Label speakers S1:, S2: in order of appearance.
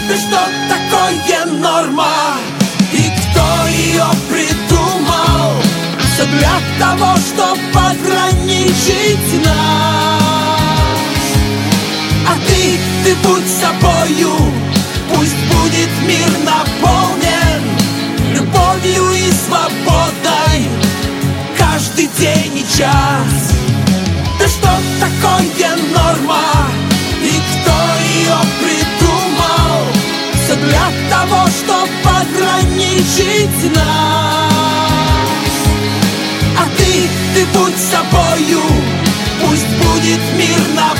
S1: Да что такое норма? И кто ее придумал? Все для того, чтоб ограничить нас. А ты будь собою, пусть будет мир наполнен любовью и свободой каждый день и час. Да что такое норма? И кто ее придумал? Все для того, чтоб ограничить нас. А ты будь собою, пусть будет мир наполнен